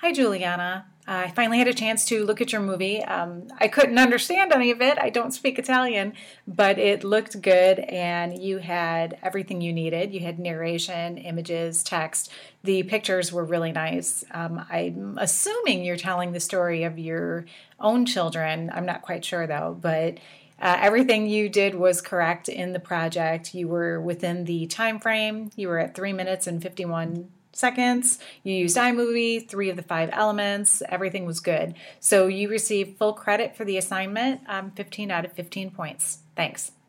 Hi, Juliana. I finally had a chance to look at your movie. I couldn't understand any of it. I don't speak Italian, but it looked good and you had everything you needed. You had narration, images, text. The pictures were really nice. I'm assuming you're telling the story of your own children. I'm not quite sure though, but everything you did was correct in the project. You were within the time frame. You were at 3 minutes and 51 seconds. You used iMovie, 3 of the 5 elements. Everything was good. So you received full credit for the assignment, 15 out of 15 points. Thanks.